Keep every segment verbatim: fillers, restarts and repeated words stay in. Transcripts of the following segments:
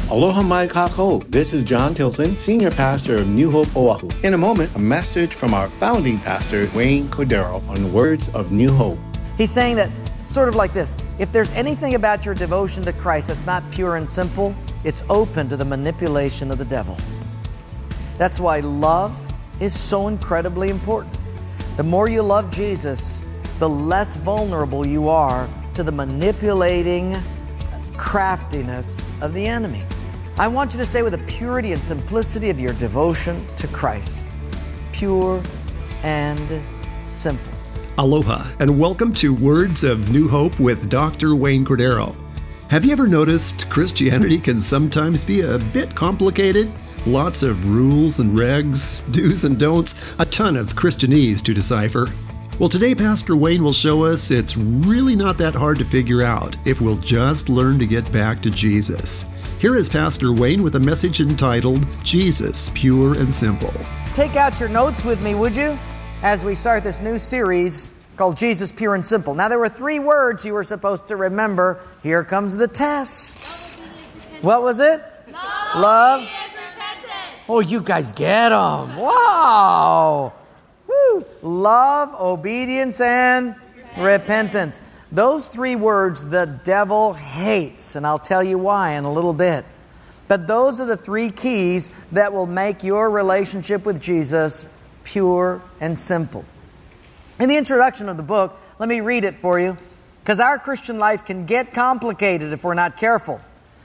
Aloha mai kākou. This is John Tilton, Senior Pastor of New Hope, Oahu. In a moment, a message from our founding pastor, Wayne Cordero, on the words of New Hope. He's saying that sort of like this: if there's anything about your devotion to Christ that's not pure and simple, it's open to the manipulation of the devil. That's why love is so incredibly important. The more you love Jesus, the less vulnerable you are to the manipulating craftiness of the enemy. I want you to stay with the purity and simplicity of your devotion to Christ. Pure and simple. Aloha, and welcome to Words of New Hope with Doctor Wayne Cordero. Have you ever noticed Christianity can sometimes be a bit complicated? Lots of rules and regs, do's and don'ts, a ton of Christianese to decipher. Well, today Pastor Wayne will show us it's really not that hard to figure out if we'll just learn to get back to Jesus. Here is Pastor Wayne with a message entitled, Jesus, Pure and Simple. Take out your notes with me, would you, as we start this new series called Jesus, Pure and Simple. Now, there were three words you were supposed to remember. Here comes the test. What was it? Love. Love. And repentance. Oh, you guys get them. Wow. Woo. Love, obedience, and repentance. repentance. Those three words the devil hates, and I'll tell you why in a little bit. But those are the three keys that will make your relationship with Jesus pure and simple. In the introduction of the book, let me read it for you, because our Christian life can get complicated if we're not careful.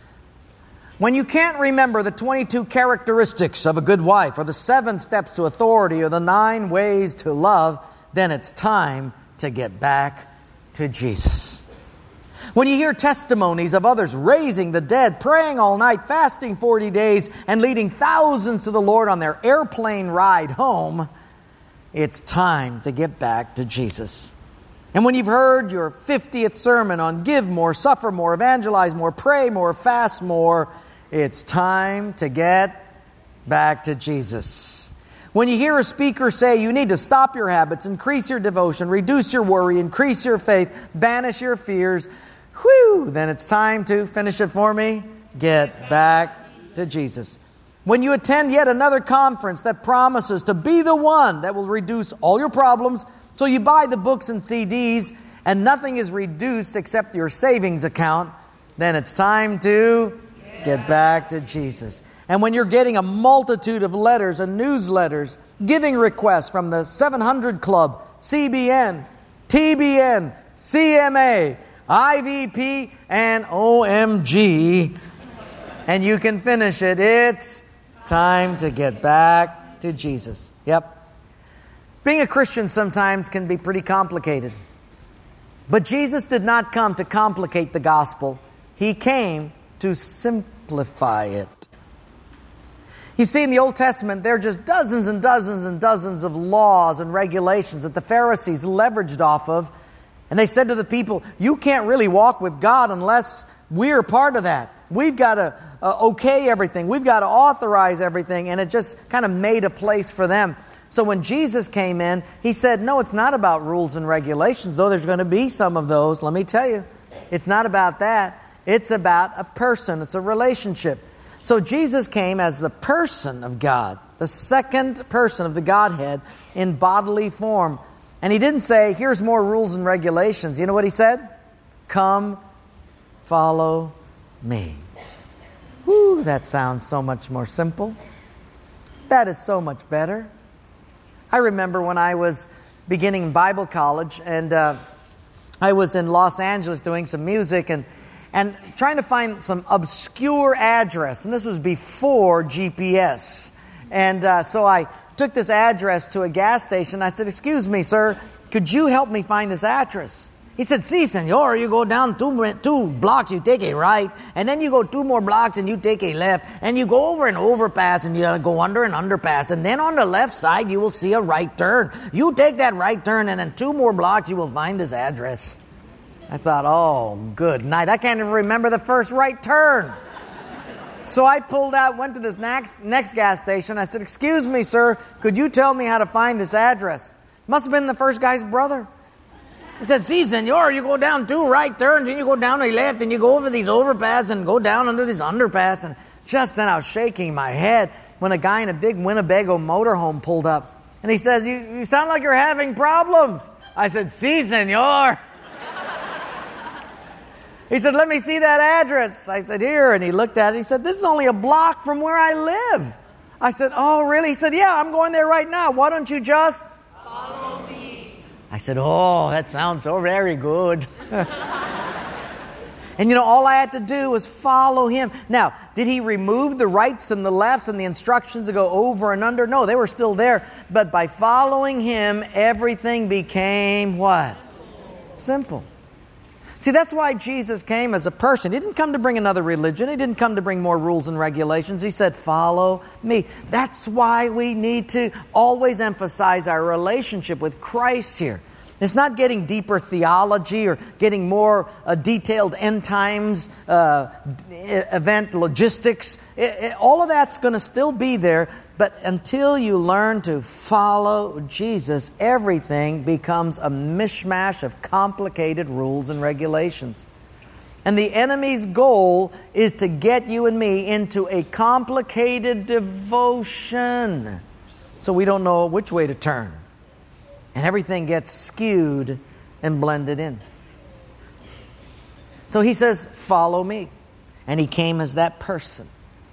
When you can't remember the twenty-two characteristics of a good wife, or the seven steps to authority, or the nine ways to love, then it's time to get back to Jesus. When you hear testimonies of others raising the dead, praying all night, fasting forty days, and leading thousands to the Lord on their airplane ride home, it's time to get back to Jesus. And when you've heard your fiftieth sermon on give more, suffer more, evangelize more, pray more, fast more, it's time to get back to Jesus. When you hear a speaker say you need to stop your habits, increase your devotion, reduce your worry, increase your faith, banish your fears, whew, then it's time to, finish it for me, get back to Jesus. When you attend yet another conference that promises to be the one that will reduce all your problems, so you buy the books and C Ds and nothing is reduced except your savings account, then it's time to get back to Jesus. And when you're getting a multitude of letters and newsletters, giving requests from the seven hundred Club, C B N, T B N, C M A, I V P, and O M G, and you can finish it, it's time to get back to Jesus. Yep. Being a Christian sometimes can be pretty complicated. But Jesus did not come to complicate the gospel. He came to simplify it. You see, in the Old Testament, there are just dozens and dozens and dozens of laws and regulations that the Pharisees leveraged off of. And they said to the people, you can't really walk with God unless we're part of that. We've got to uh, okay everything. We've got to authorize everything. And it just kind of made a place for them. So when Jesus came in, He said, no, it's not about rules and regulations, though there's going to be some of those. Let me tell you, it's not about that. It's about a person. It's a relationship. So Jesus came as the person of God, the second person of the Godhead in bodily form. And He didn't say, here's more rules and regulations. You know what He said? Come, follow me. Whew, that sounds so much more simple. That is so much better. I remember when I was beginning Bible college, and uh, I was in Los Angeles doing some music and, and trying to find some obscure address. And this was before G P S. And uh, so I took this address to a gas station. I said, excuse me, sir, could you help me find this address? He said, si, senor, you go down two, two blocks, you take a right, and then you go two more blocks and you take a left, and you go over an overpass and you go under an underpass, and then on the left side you will see a right turn. You take that right turn, and then two more blocks you will find this address. I thought, oh, good night. I can't even remember the first right turn. So I pulled out, went to this next, next gas station. I said, excuse me, sir, could you tell me how to find this address? Must have been the first guy's brother. He said, see, senor, you go down two right turns, and you go down a left, and you go over these overpass and go down under this underpass. And just then I was shaking my head when a guy in a big Winnebago motorhome pulled up. And he says, you, you sound like you're having problems. I said, si, senor. He said, let me see that address. I said, here. And he looked at it. He said, this is only a block from where I live. I said, oh, really? He said, yeah, I'm going there right now. Why don't you just Follow me. I said, oh, that sounds so very good. And you know, all I had to do was follow him. Now, did he remove the rights and the lefts and the instructions to go over and under? No, they were still there. But by following him, everything became what? Simple. See, that's why Jesus came as a person. He didn't come to bring another religion. He didn't come to bring more rules and regulations. He said, follow me. That's why we need to always emphasize our relationship with Christ here. It's not getting deeper theology or getting more uh, detailed end times, uh, d- event logistics. It, it, all of that's going to still be there. But until you learn to follow Jesus, everything becomes a mishmash of complicated rules and regulations. And the enemy's goal is to get you and me into a complicated devotion, so we don't know which way to turn. And everything gets skewed and blended in. So he says, follow me. And he came as that person.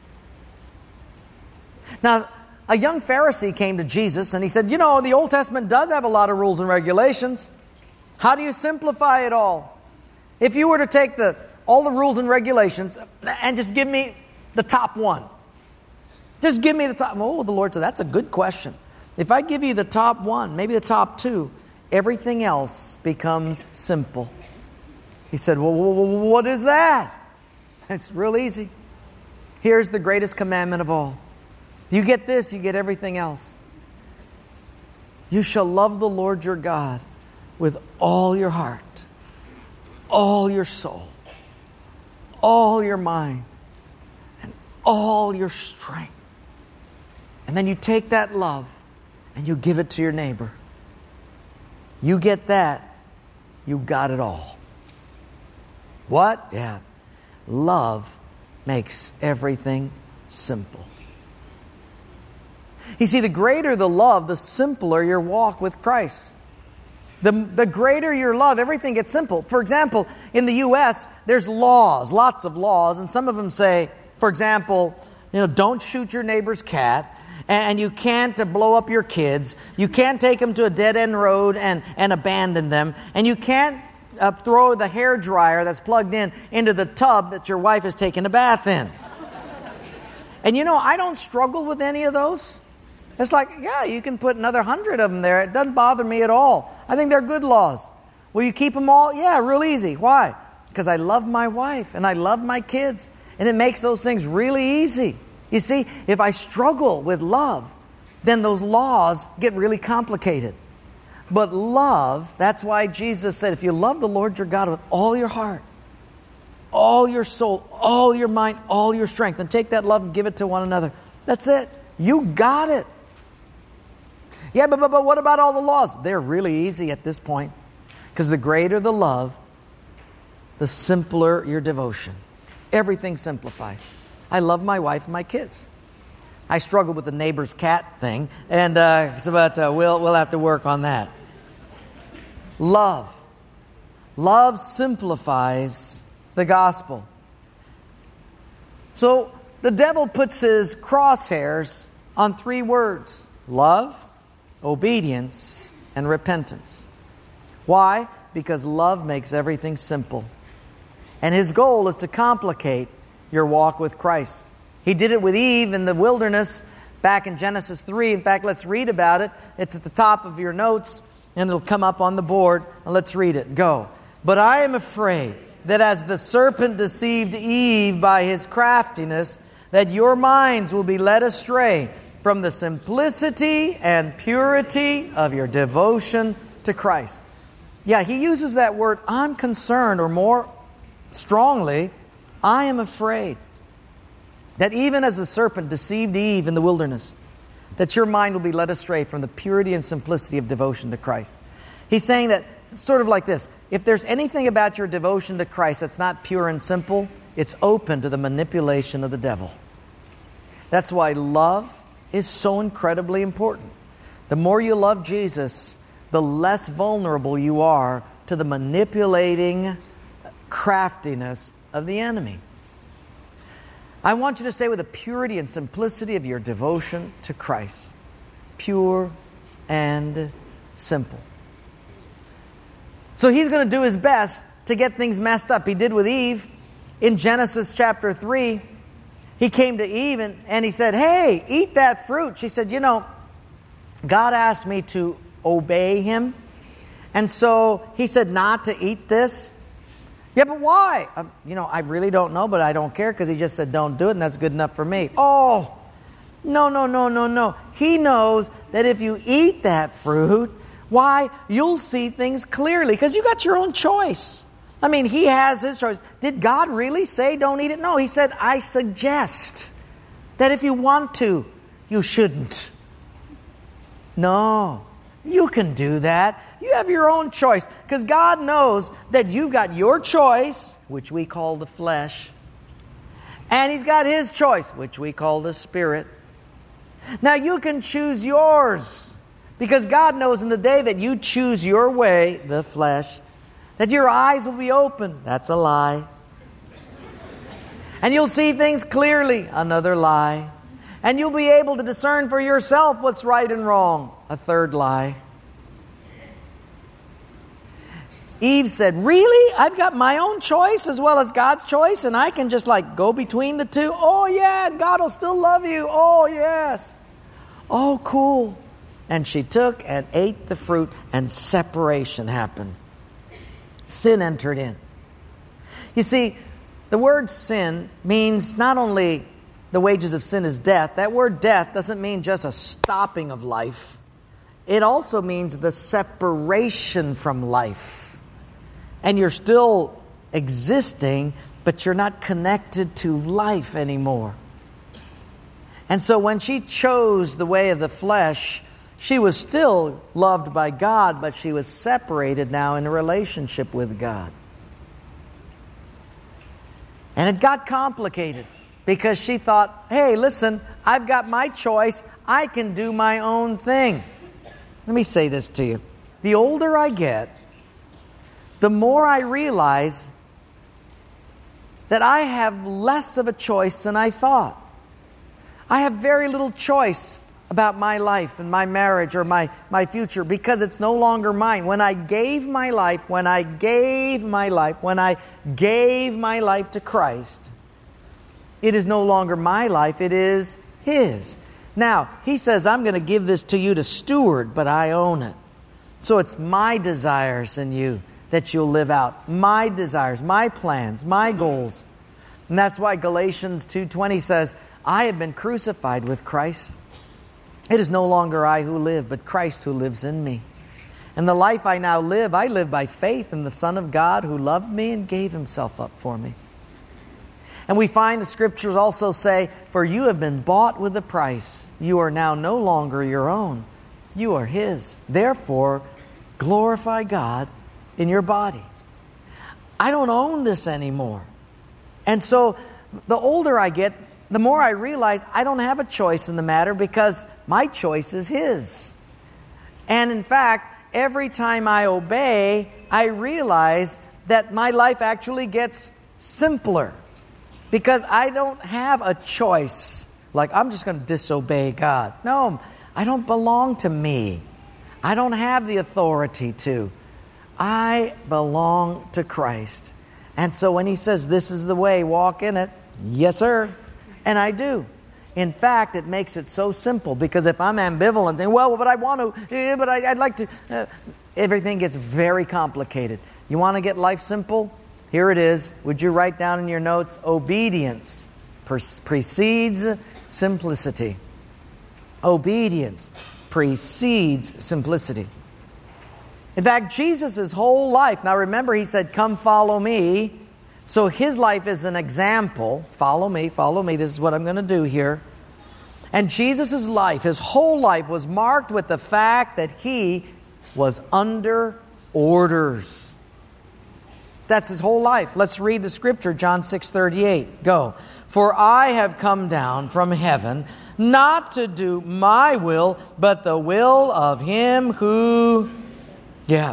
Now, a young Pharisee came to Jesus and he said, you know, the Old Testament does have a lot of rules and regulations. How do you simplify it all? If you were to take the all the rules and regulations and just give me the top one. Just give me the top. Oh, the Lord said, that's a good question. If I give you the top one, maybe the top two, everything else becomes simple. He said, well, what is that? It's real easy. Here's the greatest commandment of all. You get this, you get everything else. You shall love the Lord your God with all your heart, all your soul, all your mind, and all your strength. And then you take that love and you give it to your neighbor. You get that, you got it all. What? Yeah. Love makes everything simple. You see, the greater the love, the simpler your walk with Christ. The, the greater your love, everything gets simple. For example, in the U S, there's laws, lots of laws, and some of them say, for example, you know, don't shoot your neighbor's cat, and you can't blow up your kids, you can't take them to a dead-end road and, and abandon them, and you can't uh, throw the hair dryer that's plugged in into the tub that your wife is taking a bath in. And you know, I don't struggle with any of those. It's like, yeah, you can put another hundred of them there. It doesn't bother me at all. I think they're good laws. Will you keep them all? Yeah, real easy. Why? Because I love my wife and I love my kids. And it makes those things really easy. You see, if I struggle with love, then those laws get really complicated. But love, that's why Jesus said, if you love the Lord your God with all your heart, all your soul, all your mind, all your strength, and take that love and give it to one another. That's it. You got it. Yeah, but, but, but what about all the laws? They're really easy at this point. Because the greater the love, the simpler your devotion. Everything simplifies. I love my wife and my kids. I struggle with the neighbor's cat thing, and uh, so, but uh, we'll, we'll have to work on that. Love. Love simplifies the gospel. So the devil puts his crosshairs on three words: love, obedience, and repentance. Why? Because love makes everything simple. And his goal is to complicate your walk with Christ. He did it with Eve in the wilderness back in Genesis three. In fact, let's read about it. It's at the top of your notes, and it'll come up on the board. And let's read it. Go. But I am afraid that as the serpent deceived Eve by his craftiness, that your minds will be led astray from the simplicity and purity of your devotion to Christ. Yeah, he uses that word, I'm concerned, or more strongly, I am afraid that even as the serpent deceived Eve in the wilderness, that your mind will be led astray from the purity and simplicity of devotion to Christ. He's saying that It's sort of like this. If there's anything about your devotion to Christ that's not pure and simple, it's open to the manipulation of the devil. That's why love is so incredibly important. The more you love Jesus, the less vulnerable you are to the manipulating craftiness of the enemy. I want you to stay with the purity and simplicity of your devotion to Christ. Pure and simple. So he's going to do his best to get things messed up. He did with Eve. In Genesis chapter three, he came to Eve and, and he said, hey, eat that fruit. She said, you know, God asked me to obey him. And so he said not to eat this. Yeah, but why? Um, you know, I really don't know, but I don't care because he just said don't do it and that's good enough for me. Oh, no, no, no, no, no. He knows that if you eat that fruit, why? You'll see things clearly because you got your own choice. I mean, he has his choice. Did God really say don't eat it? No, he said, I suggest that if you want to, you shouldn't. No, you can do that. You have your own choice because God knows that you've got your choice, which we call the flesh, and he's got his choice, which we call the spirit. Now you can choose yours because God knows in the day that you choose your way, the flesh, that your eyes will be open. That's a lie. And you'll see things clearly. Another lie. And you'll be able to discern for yourself what's right and wrong. A third lie. Eve said, really? I've got my own choice as well as God's choice, and I can just like go between the two? Oh yeah, and God will still love you. Oh yes. Oh cool. And she took and ate the fruit, and separation happened. Sin entered in. You see, the word sin means not only the wages of sin is death. That word death doesn't mean just a stopping of life. It also means the separation from life. And you're still existing, but you're not connected to life anymore. And so when she chose the way of the flesh, she was still loved by God, but she was separated now in a relationship with God. And it got complicated because she thought, hey, listen, I've got my choice. I can do my own thing. Let me say this to you. The older I get, the more I realize that I have less of a choice than I thought. I have very little choice about my life and my marriage or my, my future because it's no longer mine. When I gave my life, when I gave my life, when I gave my life to Christ, it is no longer my life, it is his. Now, he says, I'm going to give this to you to steward, but I own it. So it's my desires in you that you'll live out. My desires, my plans, my goals. And that's why Galatians two twenty says, I have been crucified with Christ. It is no longer I who live, but Christ who lives in me. And the life I now live, I live by faith in the Son of God who loved me and gave himself up for me. And we find the scriptures also say, for you have been bought with a price. You are now no longer your own. You are his. Therefore, glorify God in your body. I don't own this anymore. And so the older I get, the more I realize I don't have a choice in the matter because my choice is his. And in fact, every time I obey, I realize that my life actually gets simpler because I don't have a choice. Like, I'm just going to disobey God. No, I don't belong to me. I don't have the authority to. I belong to Christ. And so when he says, this is the way, walk in it, yes, sir. And I do. In fact, it makes it so simple because if I'm ambivalent, and well, but I want to, but I, I'd like to, uh, everything gets very complicated. You want to get life simple? Here it is. Would you write down in your notes, obedience precedes simplicity. Obedience precedes simplicity. In fact, Jesus' whole life, now remember he said, come follow me. So his life is an example. Follow me, follow me. This is what I'm going to do here. And Jesus' life, his whole life was marked with the fact that he was under orders. That's his whole life. Let's read the scripture, John six thirty-eight. Go. For I have come down from heaven, not to do my will, but the will of him who... Yeah.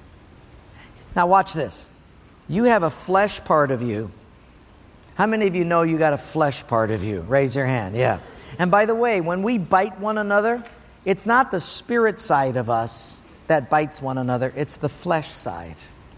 Now watch this. You have a flesh part of you. How many of you know you got a flesh part of you? Raise your hand. Yeah. And by the way, when we bite one another, it's not the spirit side of us that bites one another. It's the flesh side.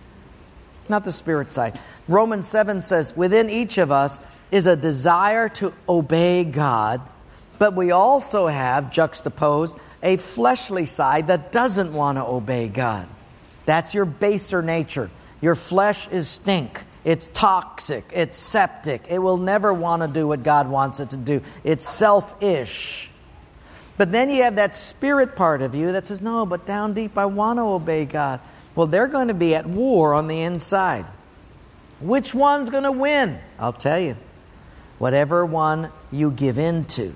Not the spirit side. Romans seven says, within each of us is a desire to obey God, but we also have, juxtaposed, a fleshly side that doesn't want to obey God. That's your baser nature. Your flesh is stink. It's toxic. It's septic. It will never want to do what God wants it to do. It's selfish. But then you have that spirit part of you that says, no, but down deep I want to obey God. Well, they're going to be at war on the inside. Which one's going to win? I'll tell you. Whatever one you give in to.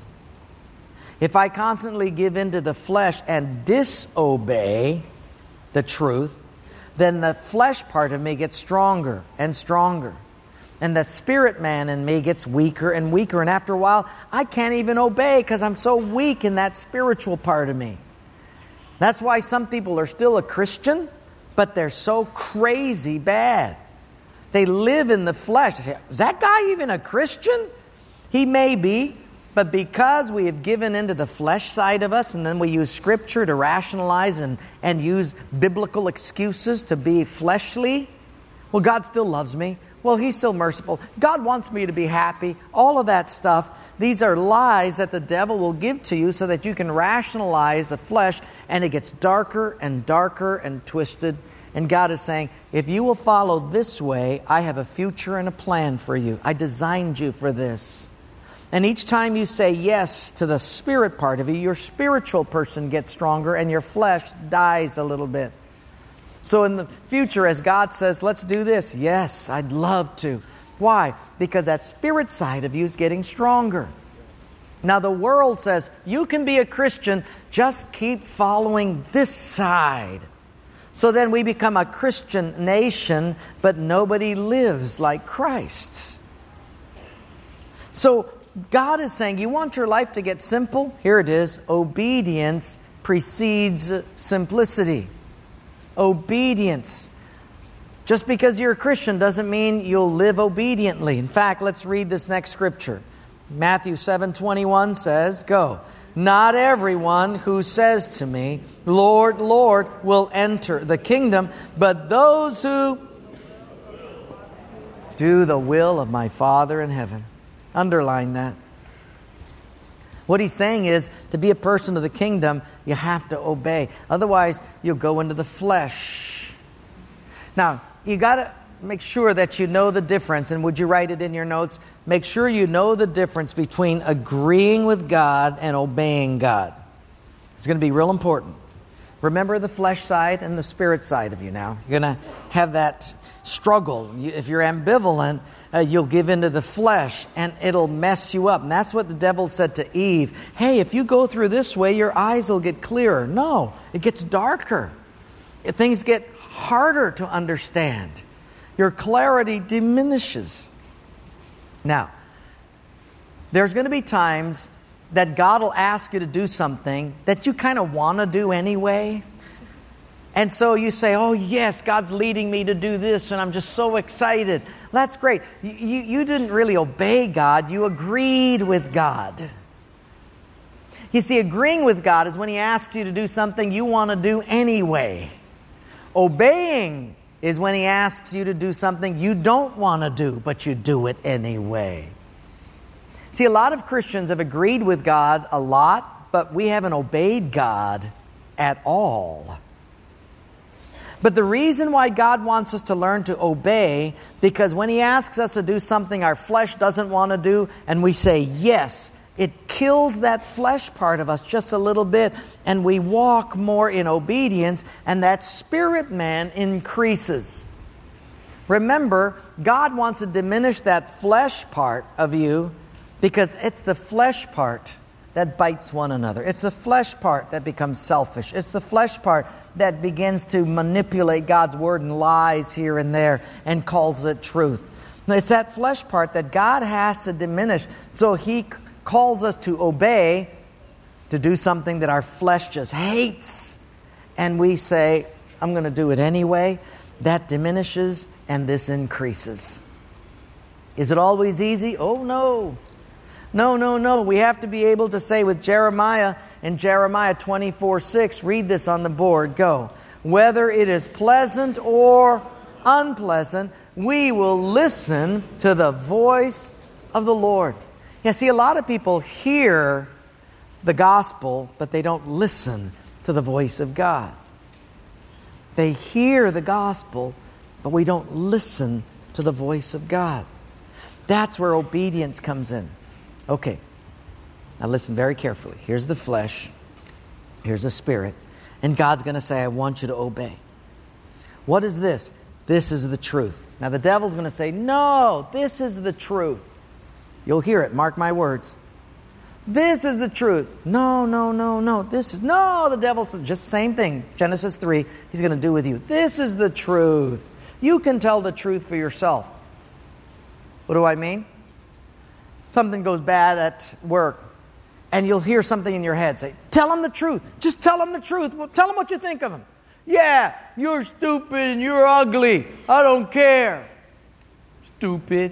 If I constantly give in to the flesh and disobey the truth, then the flesh part of me gets stronger and stronger. And that spirit man in me gets weaker and weaker. And after a while, I can't even obey because I'm so weak in that spiritual part of me. That's why some people are still a Christian, but they're so crazy bad. They live in the flesh. They say, is that guy even a Christian? He may be, but because we have given into the flesh side of us, and then we use Scripture to rationalize and, and use biblical excuses to be fleshly, well, God still loves me. Well, He's still merciful. God wants me to be happy. All of that stuff, these are lies that the devil will give to you so that you can rationalize the flesh, and it gets darker and darker and twisted. And God is saying, if you will follow this way, I have a future and a plan for you. I designed you for this. And each time you say yes to the spirit part of you, your spiritual person gets stronger and your flesh dies a little bit. So in the future, as God says, let's do this. Yes, I'd love to. Why? Because that spirit side of you is getting stronger. Now the world says, you can be a Christian, just keep following this side. So then we become a Christian nation, but nobody lives like Christ. So God is saying, you want your life to get simple? Here it is. Obedience precedes simplicity. Obedience. Just because you're a Christian doesn't mean you'll live obediently. In fact, let's read this next scripture. Matthew seven twenty-one says, go. Not everyone who says to me, Lord, Lord, will enter the kingdom, but those who do the will of my Father in heaven. Underline that. What he's saying is, to be a person of the kingdom, you have to obey. Otherwise, you'll go into the flesh. Now, you got to make sure that you know the difference. And would you write it in your notes? Make sure you know the difference between agreeing with God and obeying God. It's going to be real important. Remember the flesh side and the spirit side of you now. You're going to have that struggle. If you're ambivalent, uh, you'll give into the flesh and it'll mess you up. And that's what the devil said to Eve. Hey, if you go through this way, your eyes will get clearer. No, it gets darker. Things get harder to understand. Your clarity diminishes. Now, there's going to be times that God will ask you to do something that you kind of want to do anyway. And so you say, oh yes, God's leading me to do this and I'm just so excited. That's great. You, you, you didn't really obey God, you agreed with God. You see, agreeing with God is when He asks you to do something you want to do anyway. Obeying is when He asks you to do something you don't want to do, but you do it anyway. See, a lot of Christians have agreed with God a lot, but we haven't obeyed God at all. But the reason why God wants us to learn to obey, because when He asks us to do something our flesh doesn't want to do, and we say yes, it kills that flesh part of us just a little bit, and we walk more in obedience, and that spirit man increases. Remember, God wants to diminish that flesh part of you because it's the flesh part that bites one another. It's the flesh part that becomes selfish. It's the flesh part that begins to manipulate God's word and lies here and there and calls it truth. It's that flesh part that God has to diminish. So He calls us to obey, to do something that our flesh just hates. And we say, I'm going to do it anyway. That diminishes and this increases. Is it always easy? Oh, no. No, no, no. We have to be able to say with Jeremiah in Jeremiah twenty-four six, read this on the board, go. Whether it is pleasant or unpleasant, we will listen to the voice of the Lord. Yeah, see, a lot of people hear the gospel, but they don't listen to the voice of God. They hear the gospel, but we don't listen to the voice of God. That's where obedience comes in. Okay, now listen very carefully. Here's the flesh. Here's the spirit. And God's going to say, I want you to obey. What is this? This is the truth. Now the devil's going to say, no, this is the truth. You'll hear it, mark my words. This is the truth. No, no, no, no. This is, no, the devil says, just same thing. Genesis three, he's going to do with you. This is the truth. You can tell the truth for yourself. What do I mean? Something goes bad at work, and you'll hear something in your head say, tell him the truth. Just tell him the truth. Well, tell him what you think of him. Yeah, you're stupid and you're ugly. I don't care. Stupid.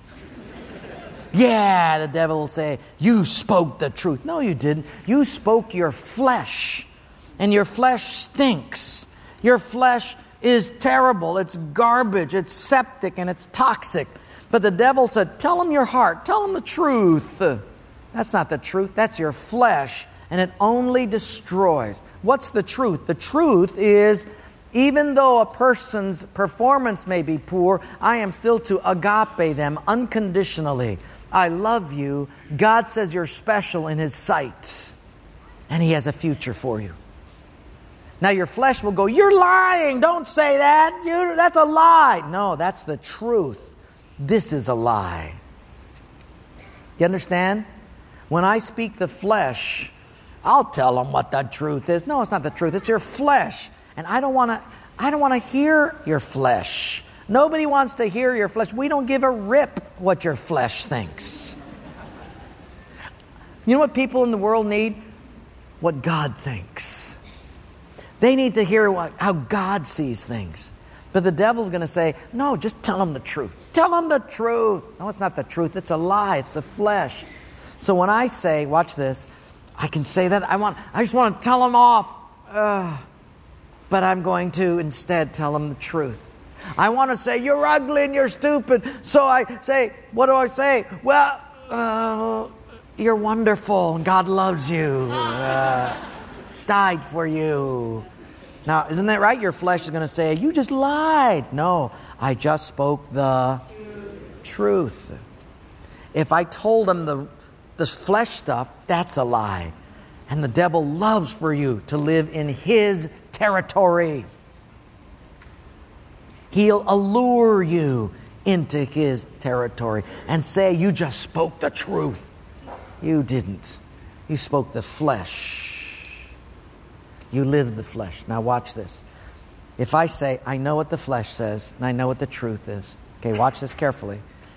Yeah, the devil will say, you spoke the truth. No, you didn't. You spoke your flesh, and your flesh stinks. Your flesh is terrible. It's garbage. It's septic, and it's toxic. But the devil said, tell him your heart. Tell him the truth. That's not the truth. That's your flesh, and it only destroys. What's the truth? The truth is, even though a person's performance may be poor, I am still to agape them unconditionally. I love you. God says you're special in His sight, and He has a future for you. Now your flesh will go, you're lying. Don't say that. You, that's a lie. No, that's the truth. This is a lie. You understand? When I speak the flesh, I'll tell them what the truth is. No, it's not the truth. It's your flesh. And I don't want to I don't want to hear your flesh. Nobody wants to hear your flesh. We don't give a rip what your flesh thinks. You know what people in the world need? What God thinks. They need to hear what, how God sees things. But the devil's going to say, no, just tell them the truth. Tell them the truth. No, it's not the truth. It's a lie. It's the flesh. So when I say, watch this, I can say that. I want. I just want to tell them off. Uh, but I'm going to instead tell them the truth. I want to say, you're ugly and you're stupid. So I say, what do I say? Well, uh, you're wonderful and God loves you. Uh, died for you. Now, isn't that right? Your flesh is going to say, you just lied. No, I just spoke the truth. If I told them the, the flesh stuff, that's a lie. And the devil loves for you to live in his territory. He'll allure you into his territory and say, you just spoke the truth. You didn't. You spoke the flesh. You lived the flesh. Now watch this. If I say, I know what the flesh says, and I know what the truth is. Okay, watch this carefully.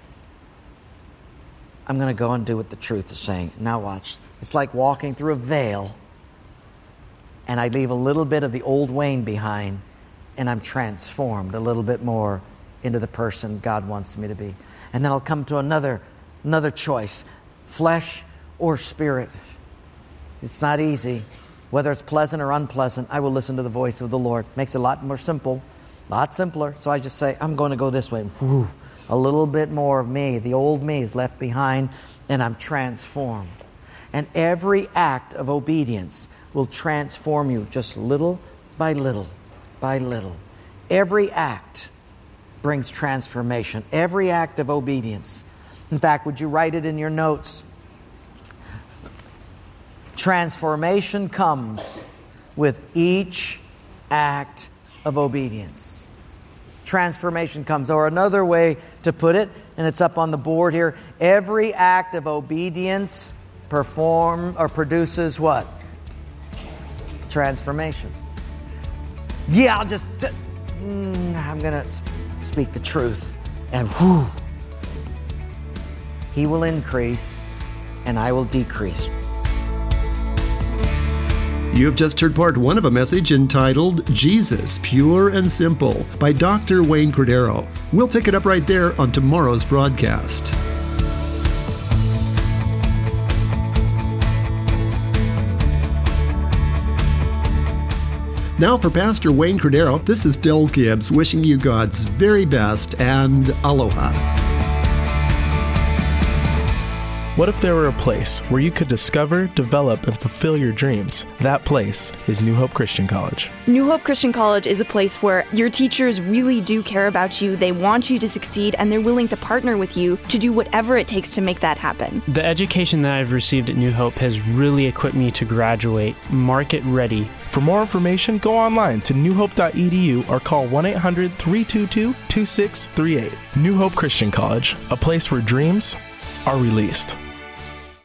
I'm going to go and do what the truth is saying. Now watch. It's like walking through a veil, and I leave a little bit of the old Wayne behind, and I'm transformed a little bit more into the person God wants me to be. And then I'll come to another, another choice, flesh or spirit. It's not easy. Whether it's pleasant or unpleasant, I will listen to the voice of the Lord. Makes it a lot more simple, a lot simpler. So I just say, I'm going to go this way. Whew, a little bit more of me, the old me is left behind, and I'm transformed. And every act of obedience will transform you just little by little by little. Every act brings transformation. Every act of obedience. In fact, would you write it in your notes? Transformation comes with each act of obedience. Transformation comes. Or another way to put it, and it's up on the board here, every act of obedience perform or produces what? Transformation. Yeah, I'll just, mm, I'm going to speak the truth. And whew, He will increase and I will decrease. You have just heard part one of a message entitled Jesus, Pure and Simple by Doctor Wayne Cordeiro. We'll pick it up right there on tomorrow's broadcast. Now for Pastor Wayne Cordeiro, this is Del Gibbs wishing you God's very best and aloha. What if there were a place where you could discover, develop, and fulfill your dreams? That place is New Hope Christian College. New Hope Christian College is a place where your teachers really do care about you, they want you to succeed, and they're willing to partner with you to do whatever it takes to make that happen. The education that I've received at New Hope has really equipped me to graduate market ready. For more information, go online to new hope dot e d u or call one eight hundred, three two two, two six three eight. New Hope Christian College, a place where dreams are released.